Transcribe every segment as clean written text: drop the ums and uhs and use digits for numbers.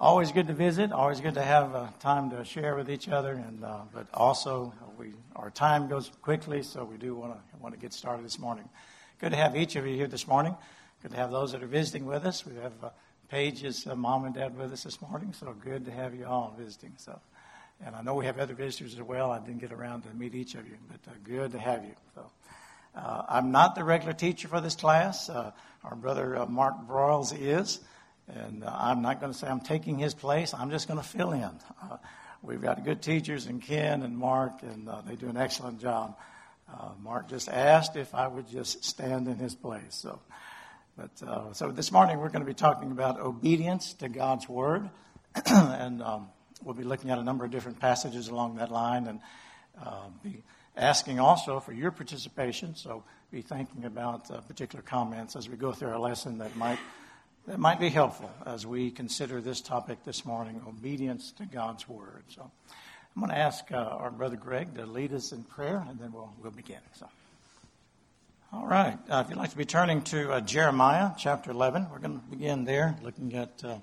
Always good to visit. Always good to have time to share with each other, and but also our time goes quickly, so we do want to get started this morning. Good to have each of you here this morning. Good to have those that are visiting with us. We have Paige's mom and dad with us this morning, so good to have you all visiting. So, and I know we have other visitors as well. I didn't get around to meet each of you, but good to have you. So, I'm not the regular teacher for this class. Our brother Mark Broyles is. And I'm not going to say I'm taking his place. I'm just going to fill in. We've got good teachers in Ken and Mark, and they do an excellent job. Mark just asked if I would just stand in his place. So this morning we're going to be talking about obedience to God's Word. And we'll be looking at a number of different passages along that line and be asking also for your participation. So be thinking about particular comments as we go through our lesson that might be helpful as we consider this topic this morning, obedience to God's Word. So I'm going to ask our brother Greg to lead us in prayer, and then we'll begin. So, all right. If you'd like to be turning to Jeremiah chapter 11, we're going to begin there, looking at a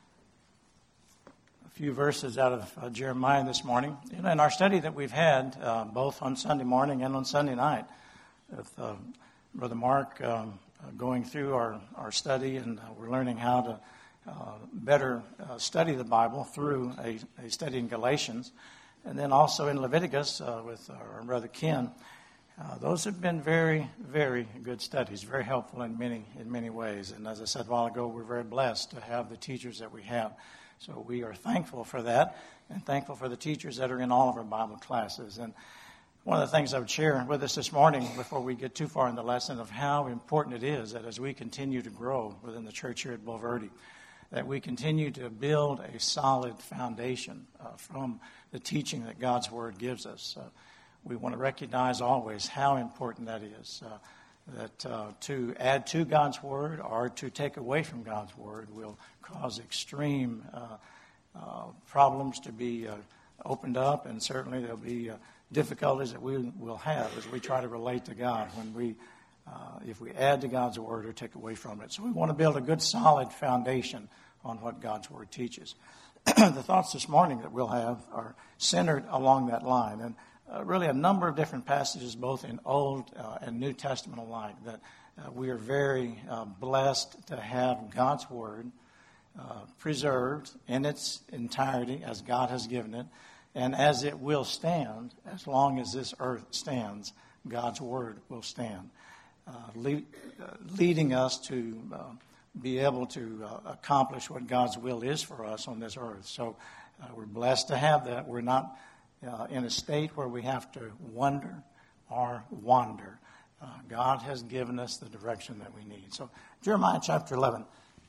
few verses out of Jeremiah this morning. In our study that we've had, both on Sunday morning and on Sunday night, with Brother Mark going through our study, and we're learning how to better study the Bible through a study in Galatians, and then also in Leviticus with our brother Ken. Those have been very, very good studies, very helpful in many ways. And as I said a while ago, we're very blessed to have the teachers that we have. So we are thankful for that, and thankful for the teachers that are in all of our Bible classes. And one of the things I would share with us this morning before we get too far in the lesson of how important it is that as we continue to grow within the church here at Bulverde, that we continue to build a solid foundation from the teaching that God's Word gives us. We want to recognize always how important that is, that to add to God's Word or to take away from God's Word will cause extreme problems to be opened up, and certainly there'll be difficulties that we will have as we try to relate to God when if we add to God's Word or take away from it. So we want to build a good solid foundation on what God's Word teaches. The thoughts this morning that we'll have are centered along that line, and really a number of different passages both in Old and New Testament alike that we are very blessed to have God's Word preserved in its entirety as God has given it. And as it will stand, as long as this earth stands, God's Word will stand, leading us to be able to accomplish what God's will is for us on this earth. So we're blessed to have that. We're not in a state where we have to wonder or wander. God has given us the direction that we need. So Jeremiah chapter 11,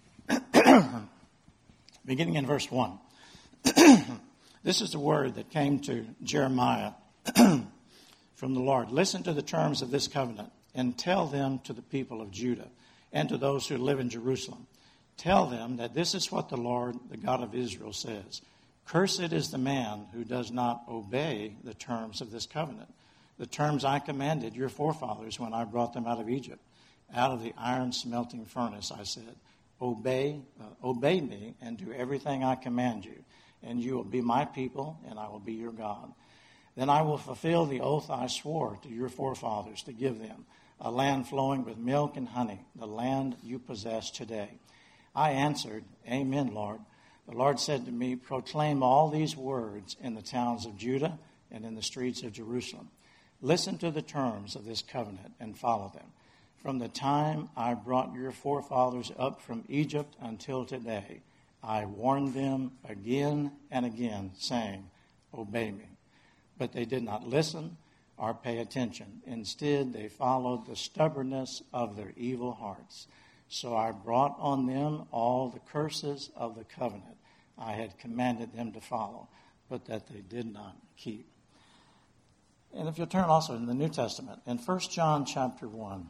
beginning in verse 1. This is the word that came to Jeremiah from the Lord. Listen to the terms of this covenant and tell them to the people of Judah and to those who live in Jerusalem. Tell them that this is what the Lord, the God of Israel, says. Cursed is the man who does not obey the terms of this covenant, the terms I commanded your forefathers when I brought them out of Egypt. Out of the iron smelting furnace, I said, obey me and do everything I command you. And you will be my people, and I will be your God. Then I will fulfill the oath I swore to your forefathers to give them, a land flowing with milk and honey, the land you possess today. I answered, Amen, Lord. The Lord said to me, proclaim all these words in the towns of Judah and in the streets of Jerusalem. Listen to the terms of this covenant and follow them. From the time I brought your forefathers up from Egypt until today, I warned them again and again, saying, obey me. But they did not listen or pay attention. Instead, they followed the stubbornness of their evil hearts. So I brought on them all the curses of the covenant I had commanded them to follow, but that they did not keep. And if you'll turn also in the New Testament, in 1 John chapter 1,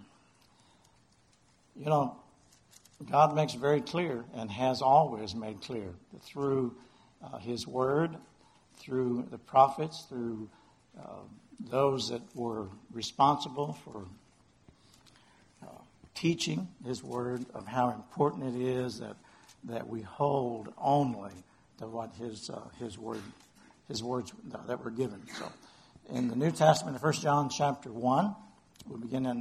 God makes very clear and has always made clear that through His Word, through the prophets, through those that were responsible for teaching His Word of how important it is that we hold only to what his words that were given. So, in the New Testament, 1 John chapter 1, we begin in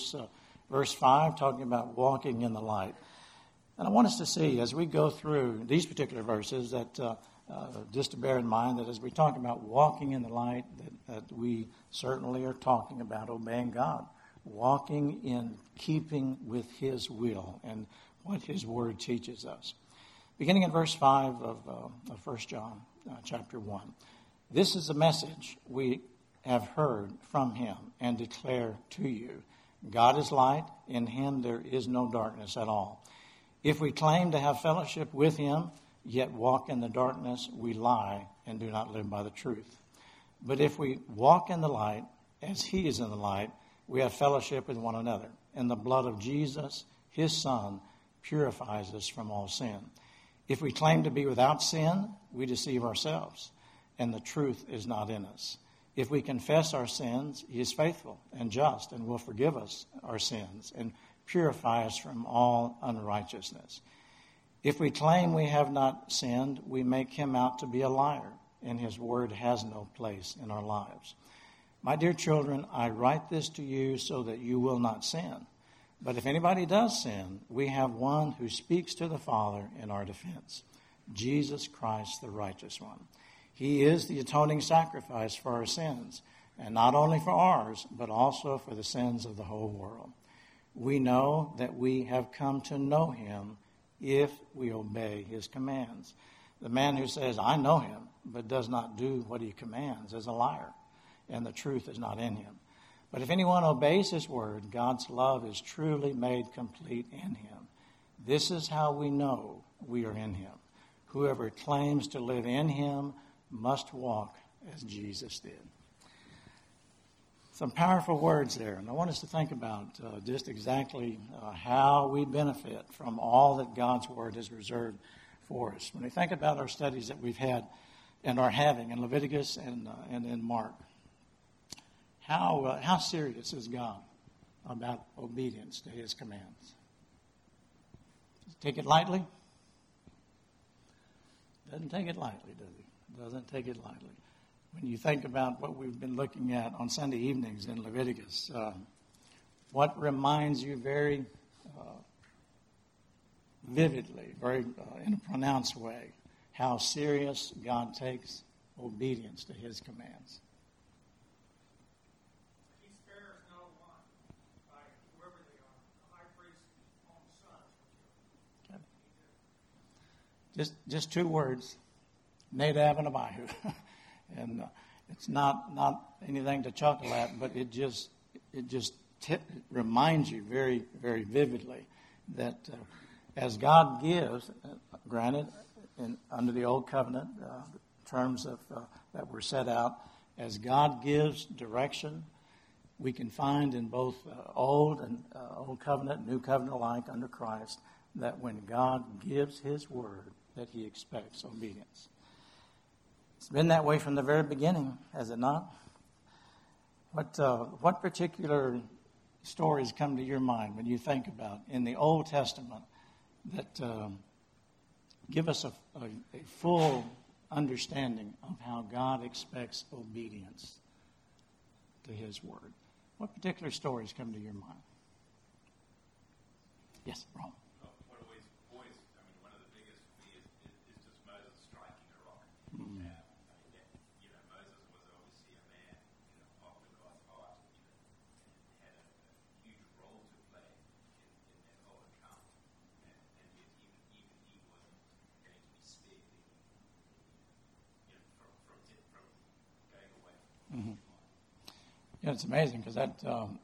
verse 5, talking about walking in the light. And I want us to see, as we go through these particular verses, that just to bear in mind that as we talk about walking in the light, that we certainly are talking about obeying God, walking in keeping with His will and what His Word teaches us. Beginning in verse 5 of 1 John chapter 1. This is the message we have heard from Him and declare to you. God is light, in Him there is no darkness at all. If we claim to have fellowship with Him, yet walk in the darkness, we lie and do not live by the truth. But if we walk in the light, as He is in the light, we have fellowship with one another. And the blood of Jesus, His Son, purifies us from all sin. If we claim to be without sin, we deceive ourselves, and the truth is not in us. If we confess our sins, He is faithful and just and will forgive us our sins and purify us from all unrighteousness. If we claim we have not sinned, we make Him out to be a liar, and His word has no place in our lives. My dear children, I write this to you so that you will not sin. But if anybody does sin, we have one who speaks to the Father in our defense, Jesus Christ, the righteous one. He is the atoning sacrifice for our sins, and not only for ours, but also for the sins of the whole world. We know that we have come to know Him if we obey His commands. The man who says, I know Him, but does not do what He commands is a liar, and the truth is not in him. But if anyone obeys His word, God's love is truly made complete in him. This is how we know we are in Him. Whoever claims to live in Him must walk as Jesus did. Some powerful words there, and I want us to think about just exactly how we benefit from all that God's Word has reserved for us. When we think about our studies that we've had and are having in Leviticus and in Mark, how serious is God about obedience to His commands? Does He take it lightly? Doesn't take it lightly, does He? Doesn't take it lightly. When you think about what we've been looking at on Sunday evenings in Leviticus, what reminds you very vividly, very in a pronounced way, how serious God takes obedience to His commands? He spares no one, like whoever they are, the high priest's own sons. Okay. Just two words, Nadab and Abihu. And it's not anything to chuckle at, but it just reminds you very, very vividly that as God gives, granted, under the Old Covenant, terms that were set out, as God gives direction, we can find in both Old Covenant, New Covenant alike under Christ, that when God gives His word, that He expects obedience. It's been that way from the very beginning, has it not? What particular stories come to your mind when you think about in the Old Testament that give us a full understanding of how God expects obedience to His word? What particular stories come to your mind? Yes, Ron. One of the boys, one of the biggest for me is just Moses striking a rock. Moses was obviously a man, after God's heart, and had a huge role to play in that whole account. And yet even he wasn't going to be spared from going away. Mm-hmm. Yeah, it's amazing because that,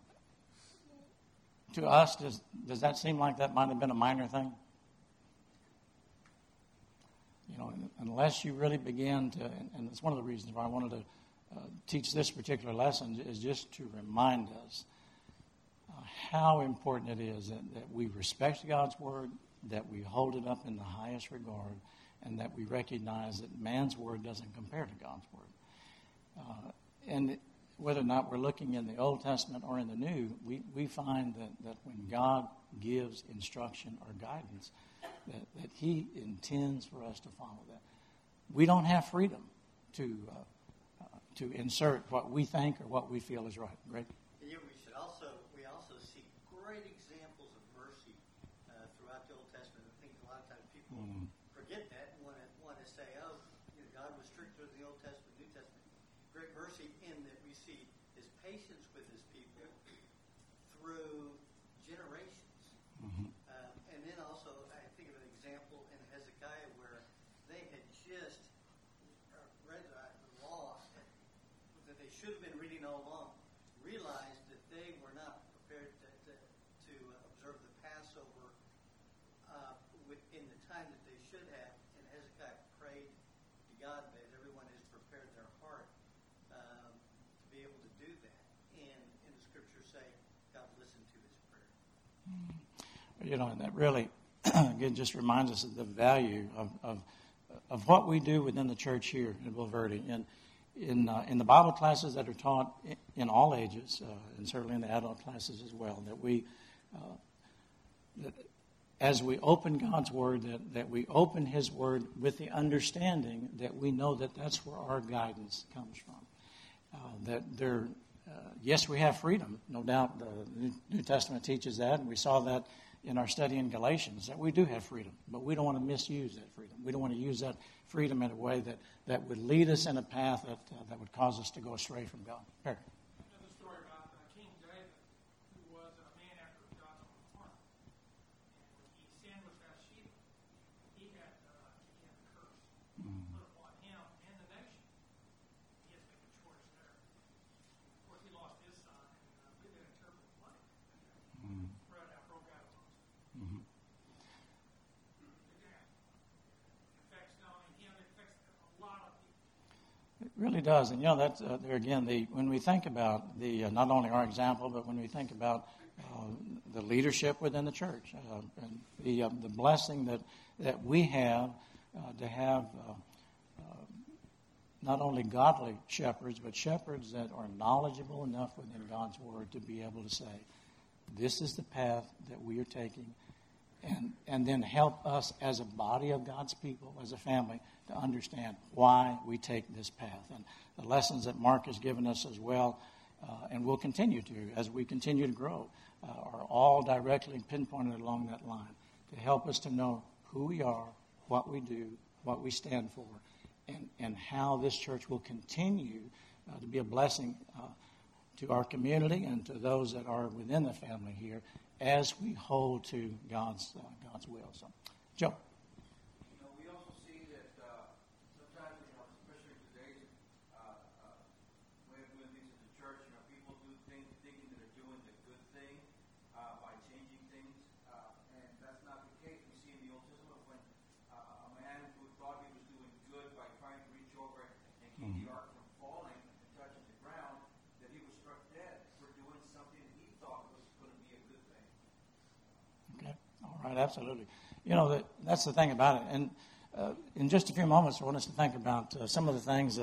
to us, does that seem like that might have been a minor thing? Unless you really begin to, and it's one of the reasons why I wanted to teach this particular lesson, is just to remind us how important it is that we respect God's word, that we hold it up in the highest regard, and that we recognize that man's word doesn't compare to God's word. And whether or not we're looking in the Old Testament or in the New, we find that when God gives instruction or guidance, that He intends for us to follow that. we don't have freedom to insert what we think or what we feel is right. Greg? Yeah, we also see great examples of mercy throughout the Old Testament. I think a lot of times people forget that and want to say, oh, God was stricter in the Old Testament, New Testament. Great mercy in that we see His patience with His people through generations. And then also, I think of an example in Hezekiah where they had just read the law that they should have been reading all along, realized that they were not prepared to observe the Passover in the time that they should have. And Hezekiah prayed to God that everyone has prepared their heart to be able to do that. And the scriptures say God listened to his prayer. And that really, again, just reminds us of the value of what we do within the church here in Bulverde. And in the Bible classes that are taught in all ages, and certainly in the adult classes as well, that as we open God's Word, that we open His Word with the understanding that we know that that's where our guidance comes from. Yes, we have freedom, no doubt. The New Testament teaches that, and we saw that in our study in Galatians, that we do have freedom, but we don't want to misuse that freedom. We don't want to use that freedom in a way that would lead us in a path that would cause us to go astray from God. Perry. Another story about King David, who was a man after God's own heart. And when he sinned with Bathsheba, he had a curse put upon him and the nation. He had to make a choice there. Of course, he lost his son, and lived in a terrible life. Broke out amongst them. It really does, and that's there again. When we think about not only our example, but when we think about the leadership within the church, and the blessing that we have to have not only godly shepherds, but shepherds that are knowledgeable enough within God's Word to be able to say, "This is the path that we are taking," and then help us as a body of God's people, as a family, to understand why we take this path. And the lessons that Mark has given us as well, and will continue to, as we continue to grow, are all directly pinpointed along that line to help us to know who we are, what we do, what we stand for, and how this church will continue to be a blessing to our community and to those that are within the family here as we hold to God's will. So, Joe. We also see that sometimes, especially in today's way of doing things in the church, people do things thinking that they're doing the good thing by changing things, and that's not the case. We see in the Old Testament when a man who thought he was doing good by trying to reach over and keep the ark from falling and touching the ground, that he was struck dead for doing something he thought was going to be a good thing. Okay. All right. Absolutely. That's the thing about it. And in just a few moments, I want us to think about some of the things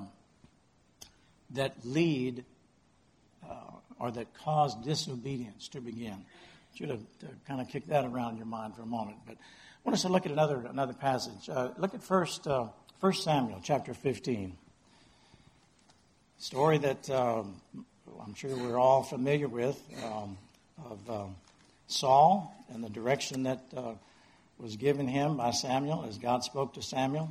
that lead or that cause disobedience to begin. I should have kind of kicked that around in your mind for a moment. But I want us to look at another passage. Look at 1 Samuel chapter 15. Story that I'm sure we're all familiar with of Saul and the direction that was given him by Samuel as God spoke to Samuel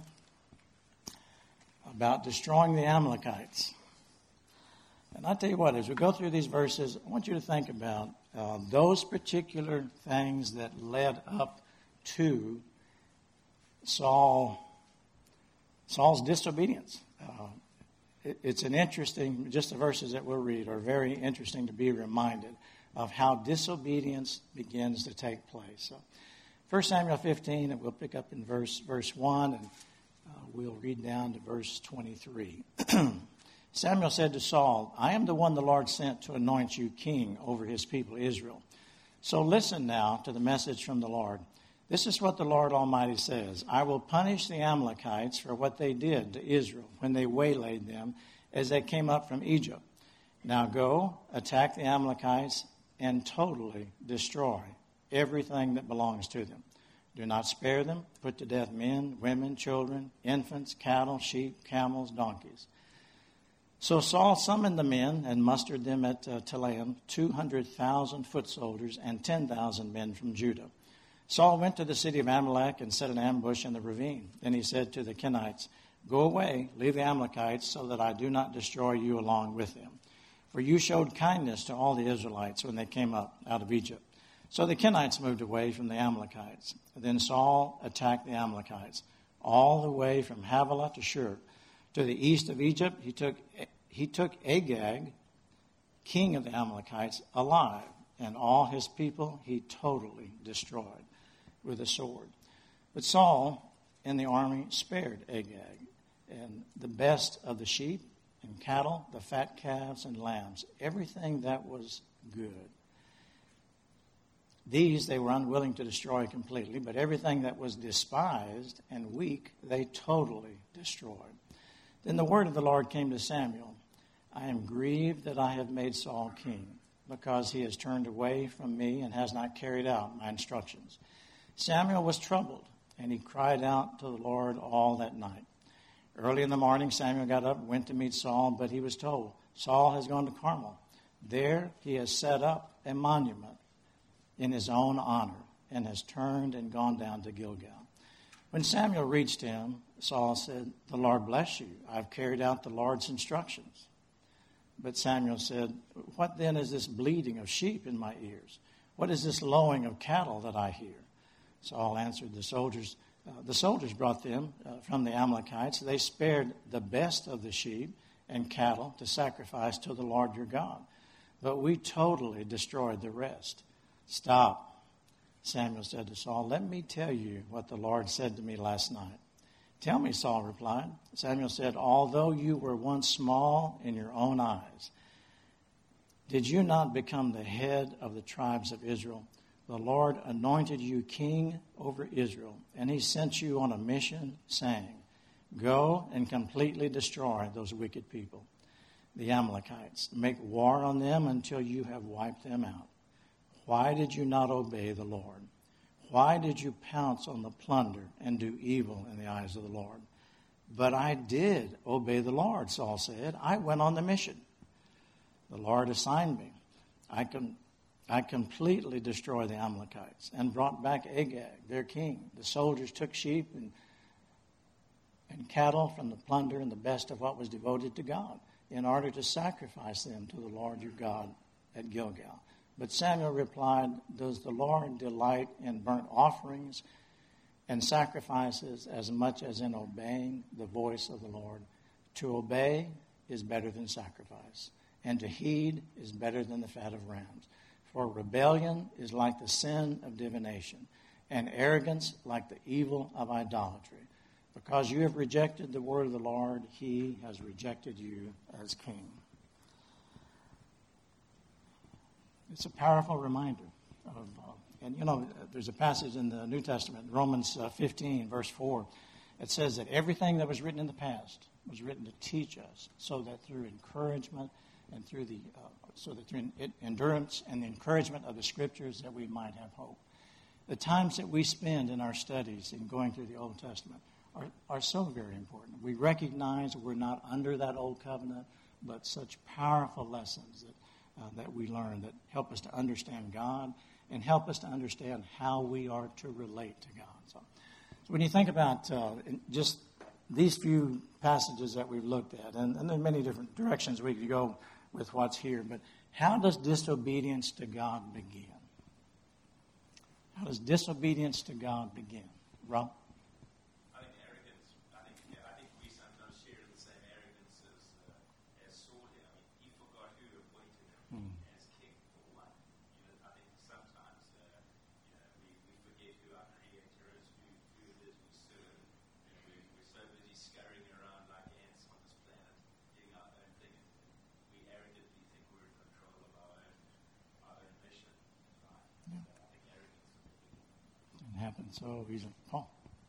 about destroying the Amalekites. And I tell you what, as we go through these verses, I want you to think about those particular things that led up to Saul's disobedience. It's an interesting, just the verses that we'll read are very interesting to be reminded of how disobedience begins to take place. So, 1 Samuel 15, and we'll pick up in verse 1, and we'll read down to verse 23. Samuel said to Saul, "I am the one the Lord sent to anoint you king over his people Israel. So listen now to the message from the Lord. This is what the Lord Almighty says. I will punish the Amalekites for what they did to Israel when they waylaid them as they came up from Egypt. Now go, attack the Amalekites, and totally destroy everything that belongs to them. Do not spare them. Put to death men, women, children, infants, cattle, sheep, camels, donkeys. So Saul summoned the men and mustered them at Telaim, 200,000 foot soldiers and 10,000 men from Judah. Saul went to the city of Amalek and set an ambush in the ravine. Then he said to the Kenites, "Go away, leave the Amalekites, so that I do not destroy you along with them. For you showed kindness to all the Israelites when they came up out of Egypt." So the Kenites moved away from the Amalekites. Then Saul attacked the Amalekites all the way from Havilah to Shur. To the east of Egypt, he took Agag, king of the Amalekites, alive, and all his people he totally destroyed with a sword. But Saul and the army spared Agag, and the best of the sheep and cattle, the fat calves and lambs, everything that was good. These they were unwilling to destroy completely, but everything that was despised and weak they totally destroyed. Then the word of the Lord came to Samuel, "I am grieved that I have made Saul king, because he has turned away from me and has not carried out my instructions." Samuel was troubled, and he cried out to the Lord all that night. Early in the morning, Samuel got up and went to meet Saul, but he was told, "Saul has gone to Carmel. There he has set up a monument in his own honor and has turned and gone down to Gilgal." When Samuel reached him, Saul said, "The Lord bless you. I've carried out the Lord's instructions." But Samuel said, "What then is this bleating of sheep in my ears? What is this lowing of cattle that I hear?" Saul answered, the soldiers brought them from the Amalekites. They spared the best of the sheep and cattle to sacrifice to the Lord your God, but we totally destroyed the rest. "Stop," Samuel said to Saul. "Let me tell you what the Lord said to me last night." "Tell me," Saul replied. Samuel said, "Although you were once small in your own eyes, did you not become the head of the tribes of Israel? The Lord anointed you king over Israel, and he sent you on a mission, saying, 'Go and completely destroy those wicked people, the Amalekites. Make war on them until you have wiped them out.' Why did you not obey the Lord? Why did you pounce on the plunder and do evil in the eyes of the Lord?" "But I did obey the Lord," Saul said. "I went on the mission the Lord assigned me. I completely destroyed the Amalekites and brought back Agag, their king. The soldiers took sheep and cattle from the plunder and the best of what was devoted to God in order to sacrifice them to the Lord your God at Gilgal." But Samuel replied, "Does the Lord delight in burnt offerings and sacrifices as much as in obeying the voice of the Lord? To obey is better than sacrifice, and to heed is better than the fat of rams. For rebellion is like the sin of divination, and arrogance like the evil of idolatry. Because you have rejected the word of the Lord, he has rejected you as king." It's a powerful reminder of, there's a passage in the New Testament, Romans 15, verse 4. It says that everything that was written in the past was written to teach us, so that through encouragement and through endurance and the encouragement of the Scriptures that we might have hope. The times that we spend in our studies in going through the Old Testament are so very important. We recognize we're not under that old covenant, but such powerful lessons that we learn that help us to understand God and help us to understand how we are to relate to God. So when you think about just these few passages that we've looked at, and there are many different directions we could go with what's here, but how does disobedience to God begin? How does disobedience to God begin? Rob? I think arrogance. I think we sometimes share the same arrogance as Saul did. I mean, he forgot who appointed him as king for one. I think sometimes we forget who our Creator is, who it is we serve. We're so busy scurrying around like ants on this planet, doing our own thing. We arrogantly think we're in control of our own mission in life. Yeah. So I think arrogance. It happens so easily. Paul?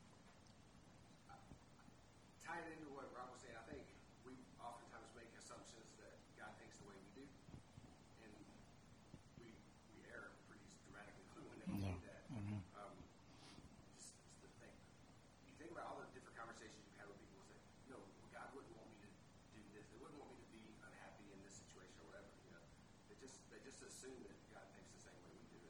Tying into what Rob was saying, I think we oftentimes make assumptions that God thinks the way we do, and we err pretty dramatically when we do that. Mm-hmm. they wouldn't want me to be unhappy in this situation or whatever. You know, they just assume that God thinks the same way we do.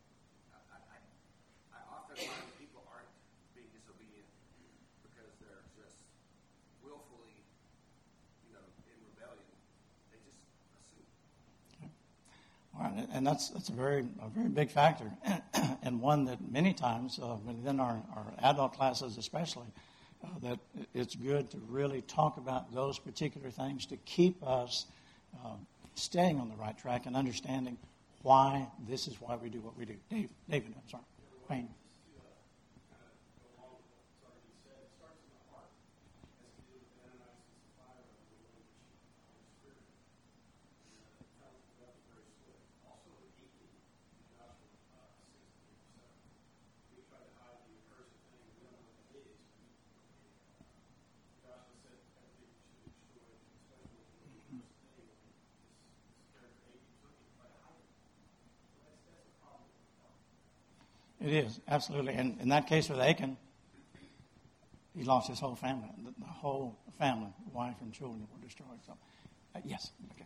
I often find that people aren't being disobedient because they're just willfully, you know, in rebellion. They just assume. All right, and that's a very big factor, and one that many times within our adult classes especially, that it's good to really talk about those particular things to keep us staying on the right track and understanding why this is why we do what we do. David, I'm sorry. Wayne. It is, absolutely. And in that case with Achan, he lost his whole family. The whole family, wife and children were destroyed. So, yes. Okay.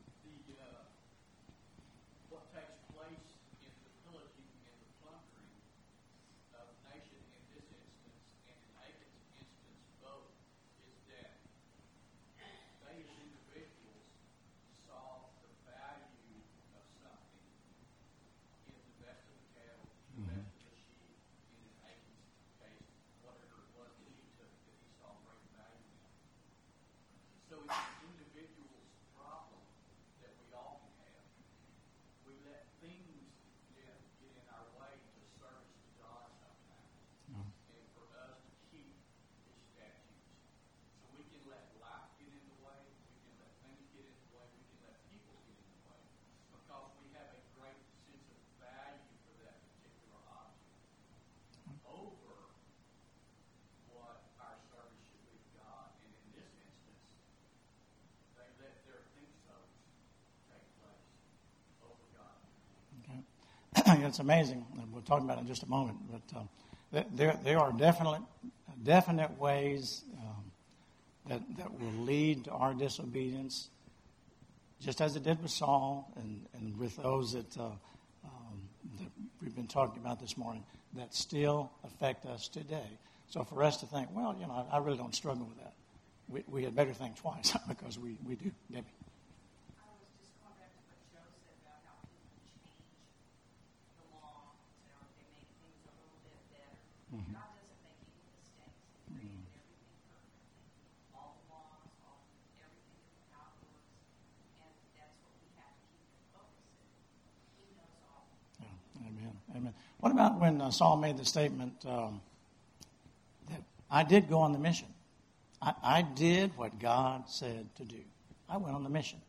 What takes place in the pillaging and the plundering of the nation in this instance and in Achan's instance both is that they as individuals saw the value of something in the best of the cattle, the best of the sheep, and in Achan's case, whatever it was that he took that he saw great value in. So it's an individual's problem that we all can have. We let things get in our way to service to God sometimes. And for us to keep His statutes. So we can let life get in the way, we can let things get in the way, we can let people get in the way. Because we have a great sense of value for that particular object. Over what our service should be to God. And in this instance, they let their think so's take place over God. Okay. It's amazing. We'll talk about it in just a moment. But there are definite ways that will lead to our disobedience, just as it did with Saul and with those that we've been talking about this morning, that still affect us today. So for us to think, well, you know, I really don't struggle with that. We had better think twice because we do. Debbie. I was just going back to what Joe said about how people change the law, so they make things a little bit better. Mhm. God doesn't make any mistakes. He created everything perfectly. All the laws, everything is how it works. And that's what we have to keep in focus in. He knows all. Yeah, amen. Amen. What about when Saul made the statement that I did go on the mission? I did what God said to do. I went on the mission.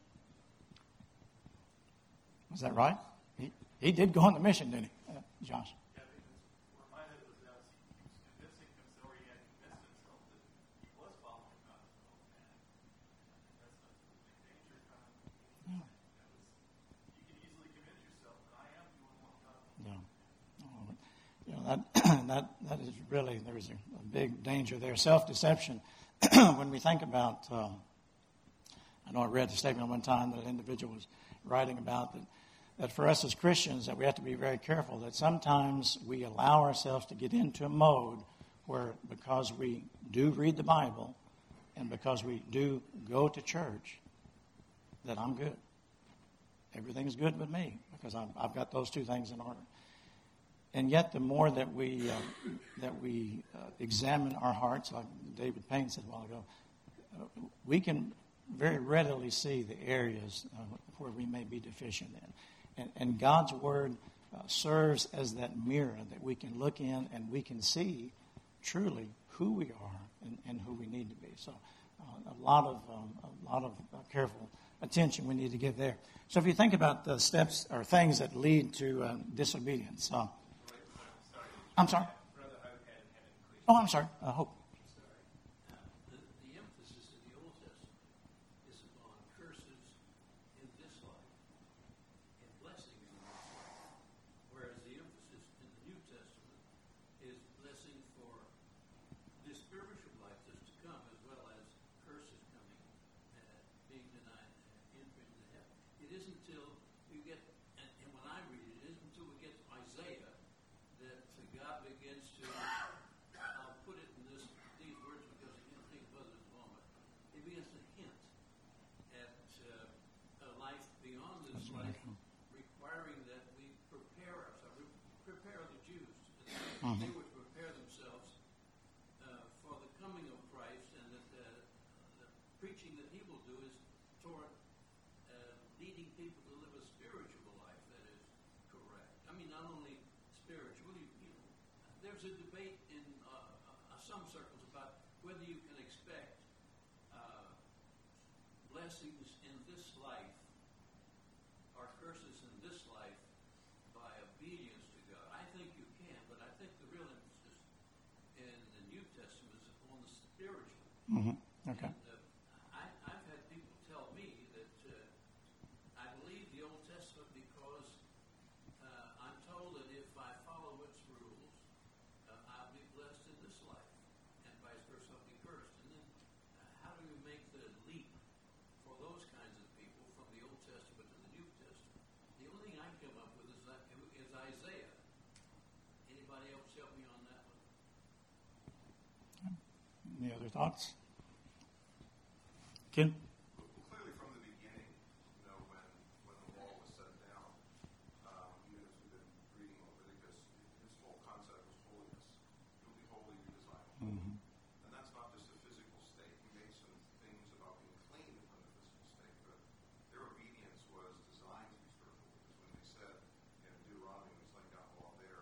Was that right? He did go on the mission, didn't he, Josh? Yeah, because where my head was at, he was convincing himself, or he had convinced himself that he was following God's will. And that's the big danger kind of. Yeah. You can easily convince yourself that I am doing what God wants. Yeah. You know, that is really, there's a big danger there. Self-deception. When we think about, I know I read the statement one time that an individual was writing about that for us as Christians that we have to be very careful that sometimes we allow ourselves to get into a mode where because we do read the Bible and because we do go to church that I'm good. Everything's good with me because I've got those two things in order. And yet, the more that we examine our hearts, like David Payne said a while ago, we can very readily see the areas where we may be deficient in. And God's Word serves as that mirror that we can look in and we can see truly who we are and who we need to be. So, a lot of careful attention we need to give there. So, if you think about the steps or things that lead to disobedience. I'm sorry? Brother Hope had a question. Oh, I'm sorry. I hope. The emphasis in the Old Testament is upon curses in this life and blessing in the next life, whereas the emphasis in the New Testament is blessing for the spiritual life that's to come, as well as curses coming it isn't until you get, and when I read it, it isn't until we get to Isaiah that God begins to, I'll put it in these words because I can't think of others at the moment. He begins to hint at a life beyond this life, requiring that we prepare ourselves, prepare the Jews. They would prepare themselves for the coming of Christ, and that the preaching that he will do is toward leading people to live a spiritual life that is correct. I mean, not only spiritual, there's a debate in some circles about whether you can expect blessings in this life or curses in this life by obedience to God. I think you can, but I think the real emphasis in the New Testament is upon the spiritual. Mm-hmm. Okay. And, I've had people tell me that I believe the Old Testament because I'm told that if I follow its rules, I'll be blessed in this life, and vice versa, I'll be cursed. And then how do you make the leap for those kinds of people from the Old Testament to the New Testament? The only thing I come up with is Isaiah. Anybody else help me on that one? Any other thoughts? Ken? Clearly, from the beginning, when the wall was set down, even as we've been reading Leviticus, his whole concept was holiness. You'll be holy because I am holy. Mm-hmm. And that's not just a physical state. He made some things about being clean from the physical state, but their obedience was designed to be spiritual. Because when they said in Deuteronomy, when he's laying down the law there,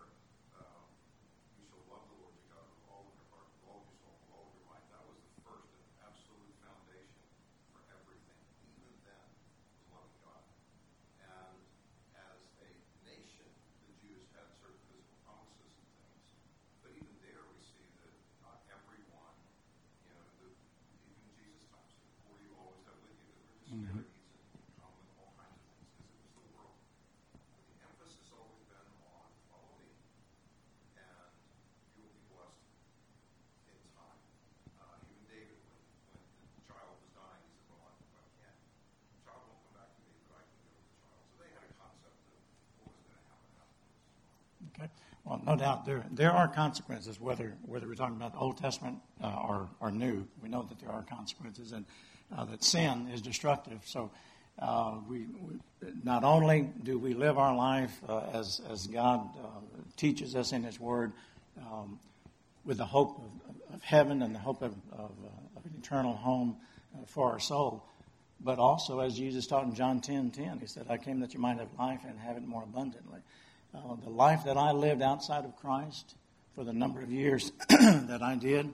you shall love the Lord your God with all of your heart, with all of your soul, with all of your might. That was the first and absolute foundation for everything. Even then, was loving God. And as a nation, the Jews had certain physical promises and things. But even there, we see that not everyone, even in Jesus' times, the poor you always have with you, that were disparities and come with all kinds of things, because it was the world. But the emphasis has always been on follow me, and you will be blessed in time. Even David, when the child was dying, he said, well, I can't. The child won't come back to me, but I can go to the child. So they had a concept of what was going to happen afterwards. Okay. Well, no doubt there are consequences, whether we're talking about the Old Testament or New. We know that there are consequences, and that sin is destructive. So we not only do we live our life as God teaches us in His Word, with the hope of heaven and the hope of an eternal home for our soul, but also, as Jesus taught in John 10:10, He said, I came that you might have life and have it more abundantly. The life that I lived outside of Christ for the number of years that I did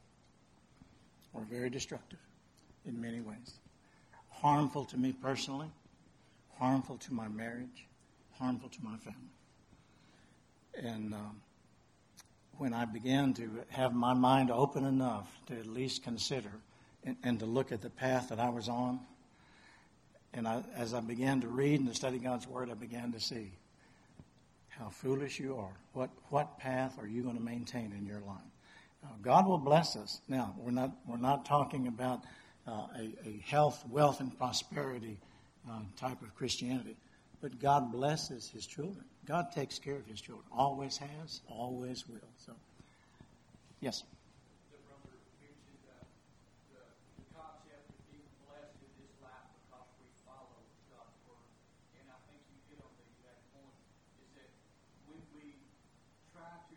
were very destructive in many ways. Harmful to me personally, harmful to my marriage, harmful to my family. And when I began to have my mind open enough to at least consider and to look at the path that I was on, and as I began to read and to study God's Word, I began to see how foolish you are. What path are you going to maintain in your life? God will bless us. Now, we're not talking about a health, wealth, and prosperity type of Christianity, but God blesses His children. God takes care of His children. Always has, always will. So, yes. The brother mentioned the concept of being blessed in this life because we follow God's Word. And I think you hit on the exact point, is that when we try to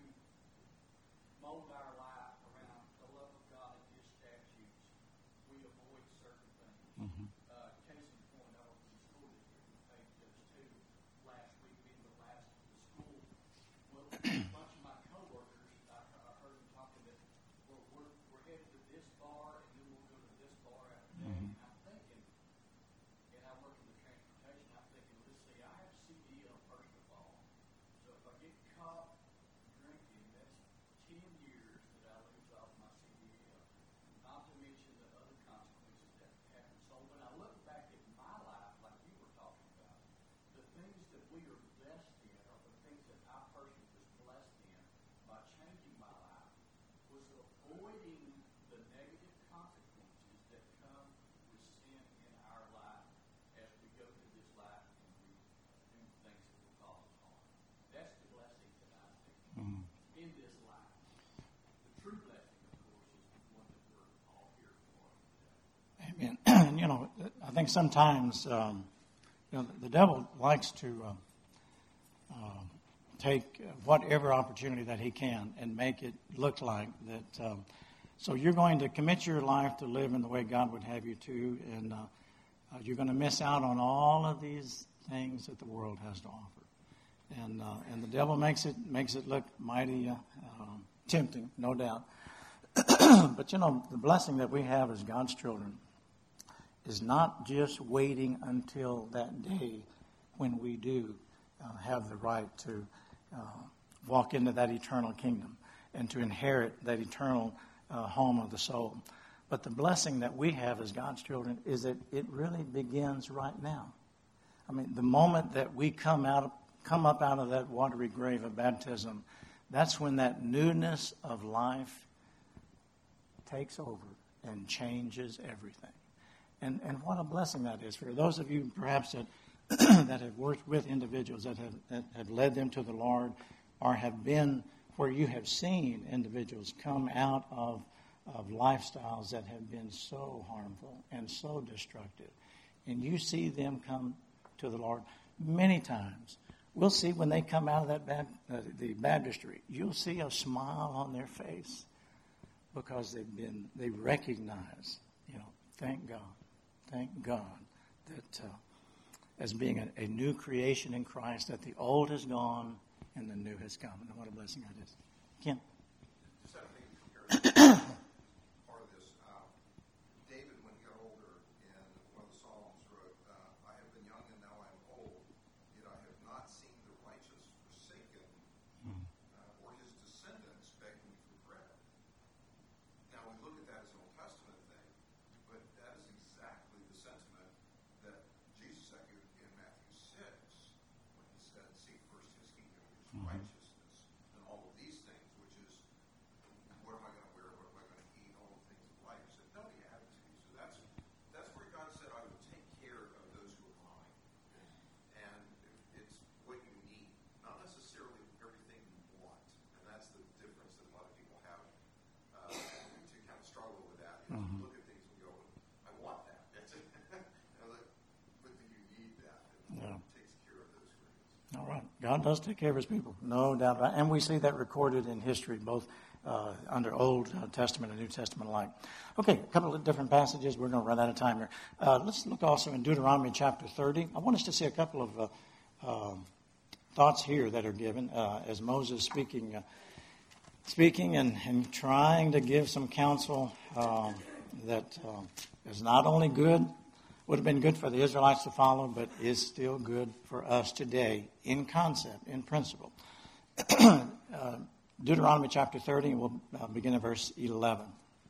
mold our life around the love of God and His statutes, we avoid certain things. Mm-hmm. Case in point, I was in school district with Faith Just 2 last week, being the last of the school. Well, a bunch of my coworkers, I heard them talking that, well, we're headed to this bar, and then we'll go to this bar after that. Mm-hmm. And I'm thinking, and I work in the transportation, I'm thinking, let's see, I have CDL first of all. So if I get caught drinking, that's 10 years that I lose off my CDL. Not to mention the other consequences that happen. So when I look back at my life, like you were talking about, the things that we are blessed in, or the things that I personally was blessed in by changing my life, was avoiding the negative consequences that come with sin in our life as we go through this life. think sometimes the devil likes to take whatever opportunity that he can and make it look like that. So you're going to commit your life to live in the way God would have you to, and you're going to miss out on all of these things that the world has to offer. And the devil makes it look mighty tempting, no doubt. But the blessing that we have as God's children is not just waiting until that day when we do have the right to walk into that eternal kingdom and to inherit that eternal home of the soul. But the blessing that we have as God's children is that it really begins right now. I mean, the moment that we come up out of that watery grave of baptism, that's when that newness of life takes over and changes everything. And what a blessing that is for those of you perhaps that that have worked with individuals that have led them to the Lord, or have been where you have seen individuals come out of lifestyles that have been so harmful and so destructive. And you see them come to the Lord many times. We'll see when they come out of that the baptistry, you'll see a smile on their face because they recognize, thank God that as being a new creation in Christ, that the old has gone and the new has come. And what a blessing that is. Ken? Just had a thing comparison. Part of this. David, when he got older, in one of the Psalms wrote, I have been young and now I am old, yet I have not seen the righteous forsaken, or his descendants begging for bread. Now we look at that as an Old Testament thing, but that is exactly the sentiment that Jesus echoed in Matthew 6 when he said, seek first his kingdom and his righteousness and all of these things, which is, what am I going to wear, what am I going to eat, all the things of life. He said, no, he added to you. So that's where God said, I will take care of those who are mine. And it's what you need, not necessarily everything you want. And that's the difference that a lot of people have to kind of struggle with that. You look at things and go, I want that. That's it. But do you need that? And it takes care of those things. All right. God does take care of his people, no doubt about it. And we see that recorded in history, both under Old Testament and New Testament alike. Okay, a couple of different passages. We're going to run out of time here. Let's look also in Deuteronomy chapter 30. I want us to see a couple of thoughts here that are given as Moses speaking and trying to give some counsel that is not only good, would have been good for the Israelites to follow, but is still good for us today in concept, in principle. Deuteronomy chapter 30, and we'll begin at verse 11.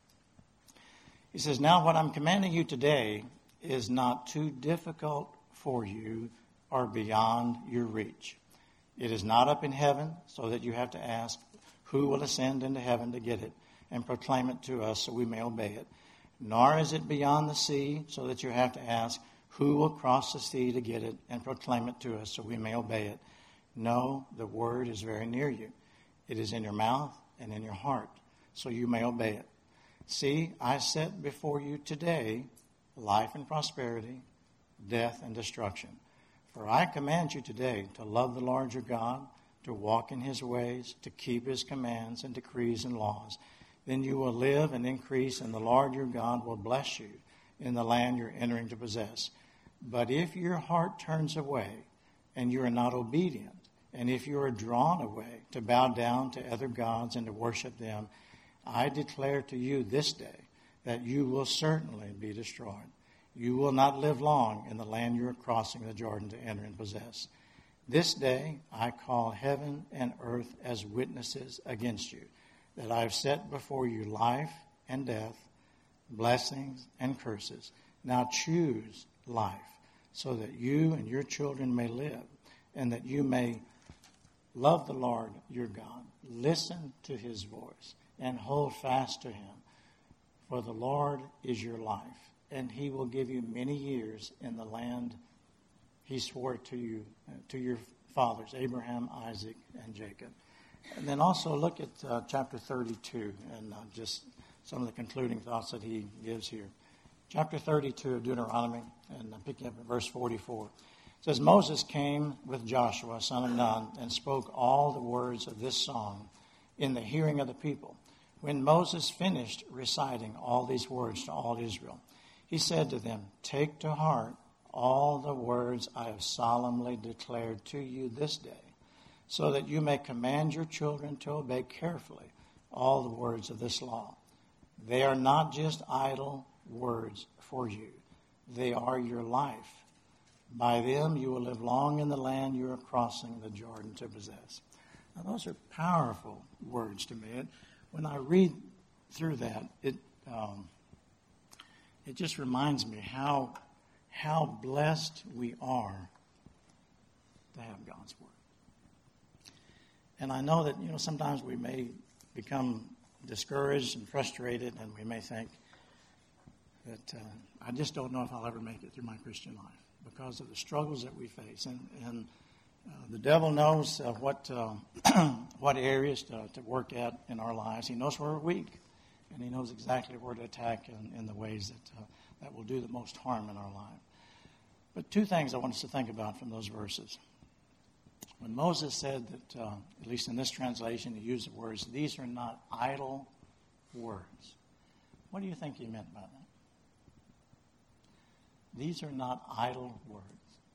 He says, now what I'm commanding you today is not too difficult for you or beyond your reach. It is not up in heaven, so that you have to ask, who will ascend into heaven to get it and proclaim it to us so we may obey it? Nor is it beyond the sea, so that you have to ask, who will cross the sea to get it and proclaim it to us so we may obey it? No, the word is very near you. It is in your mouth and in your heart, so you may obey it. See, I set before you today life and prosperity, death and destruction. For I command you today to love the Lord your God, to walk in his ways, to keep his commands and decrees and laws. Then you will live and increase, and the Lord your God will bless you in the land you're entering to possess. But if your heart turns away and you are not obedient, and if you are drawn away to bow down to other gods and to worship them, I declare to you this day that you will certainly be destroyed. You will not live long in the land you are crossing the Jordan to enter and possess. This day I call heaven and earth as witnesses against you, that I have set before you life and death, blessings and curses. Now choose life, so that you and your children may live, and that you may love the Lord your God. Listen to his voice and hold fast to him. For the Lord is your life, and he will give you many years in the land he swore to you, to your fathers, Abraham, Isaac, and Jacob. And then also look at chapter 32 and just some of the concluding thoughts that he gives here. chapter 32 of Deuteronomy, and picking up at verse 44. It says, Moses came with Joshua, son of Nun, and spoke all the words of this song in the hearing of the people. When Moses finished reciting all these words to all Israel, he said to them, take to heart all the words I have solemnly declared to you this day, so that you may command your children to obey carefully all the words of this law. They are not just idle words for you. They are your life. By them you will live long in the land you are crossing the Jordan to possess. Now, those are powerful words to me. When I read through that, it just reminds me how blessed we are to have God's Word. And I know that, sometimes we may become discouraged and frustrated, and we may think that I just don't know if I'll ever make it through my Christian life because of the struggles that we face. And the devil knows what areas to work at in our lives. He knows where we're weak, and he knows exactly where to attack in the ways that will do the most harm in our life. But two things I want us to think about from those verses. When Moses said that, at least in this translation, he used the words, these are not idle words. What do you think he meant by that? These are not idle words.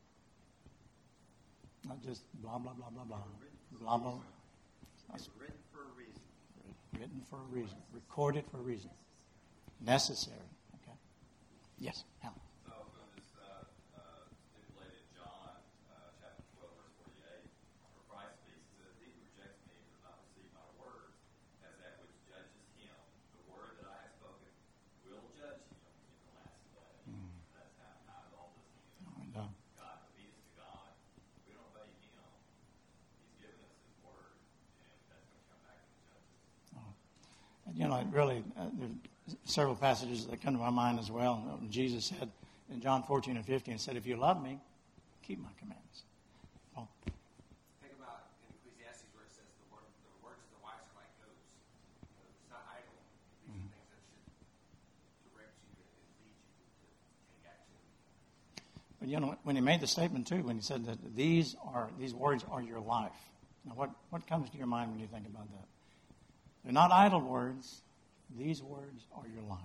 Not just blah, blah, blah, blah, blah. Blah, blah. It's written for a reason. Written for a reason. Recorded for a reason. Necessary. Okay. Yes, Alan. So I was going to just stipulate in John chapter 12, verse 48, where Christ speaks, he says, he who rejects me does not receive my words as that which judges him. The word that I have spoken will judge him in the last day. That's how it all this ends. No. God, obedience to God. We don't obey him. He's given us his word, and that's going to come back and judge us. And, it really, there are several passages that come to my mind as well. Jesus said in John 14 and 15, said, if you love me, keep my commands. Paul? Think about in Ecclesiastes where it says the words of the wise are like goats. It's not idle. These are things that should direct you and lead you to take action. But when he made the statement too, when he said that these words are your life. Now, what comes to your mind when you think about that? They're not idle words. These words are your life.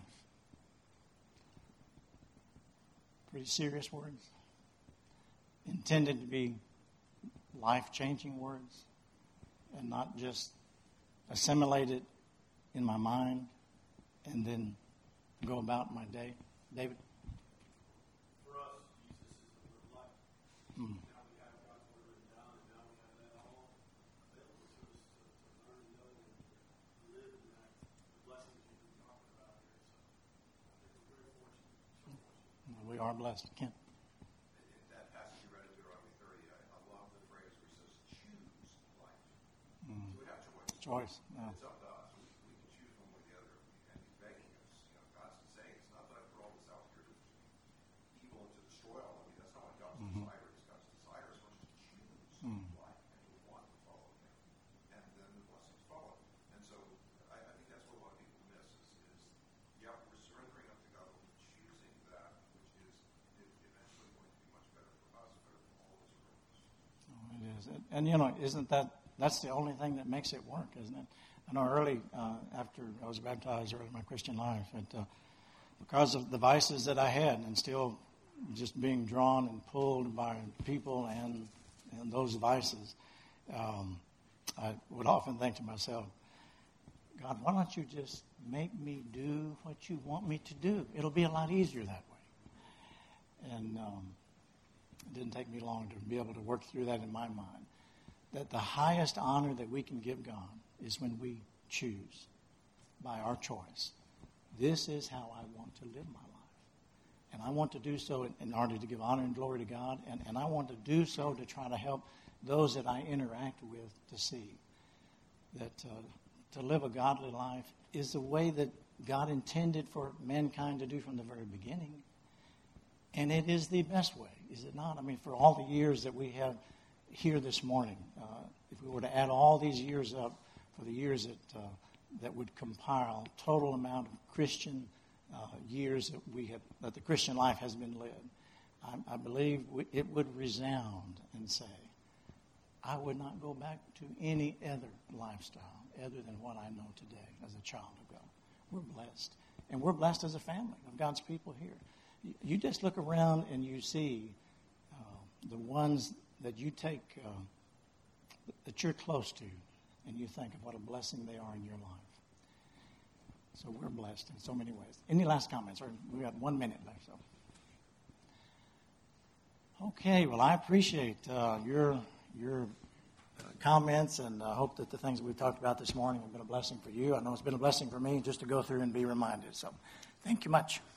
Pretty serious words. Intended to be life-changing words and not just assimilated in my mind and then go about my day. David? For us, Jesus is a little light. Mm. Now we have God's word written down, and now we have that all available to us to learn and know and live in that the blessings we've been talking about here. So I think we're very fortunate. So fortunate. We are blessed. Ken? In that passage you read in Deuteronomy 30, I love the phrase where he says, choose life. So we have choice. Choice. Yeah. It's up to us. We can choose one way or the other. And he's begging us. God's saying it's not that I put all this out here to evil and to destroy all of you. That's not what God's desire is. God's desire is for us to choose life and to want to follow him. And then the blessings follow. And so I think that's what a lot of people miss is we're surrendering up to God, but we're choosing that which is eventually going to be much better for us, better for all of us around us. Oh, it is. And, isn't that's the only thing that makes it work, isn't it? I know early, after I was baptized early in my Christian life, because of the vices that I had and still just being drawn and pulled by people and those vices, I would often think to myself, God, why don't you just make me do what you want me to do? It'll be a lot easier that way. And it didn't take me long to be able to work through that in my mind. That the highest honor that we can give God is when we choose by our choice. This is how I want to live my life. And I want to do so in order to give honor and glory to God. And I want to do so to try to help those that I interact with to see that to live a godly life is the way that God intended for mankind to do from the very beginning. And it is the best way, is it not? I mean, for all the years that we have here this morning, if we were to add all these years up for the years that would compile total amount of Christian years that the Christian life has been led, I believe it would resound and say, I would not go back to any other lifestyle other than what I know today as a child of God. We're blessed. And we're blessed as a family of God's people here. You just look around and you see the ones that you take, that you're close to, and you think of what a blessing they are in your life. So we're blessed in so many ways. Any last comments? We've got 1 minute left. So. Okay, well, I appreciate your comments, and I hope that the things we've talked about this morning have been a blessing for you. I know it's been a blessing for me just to go through and be reminded. So thank you much.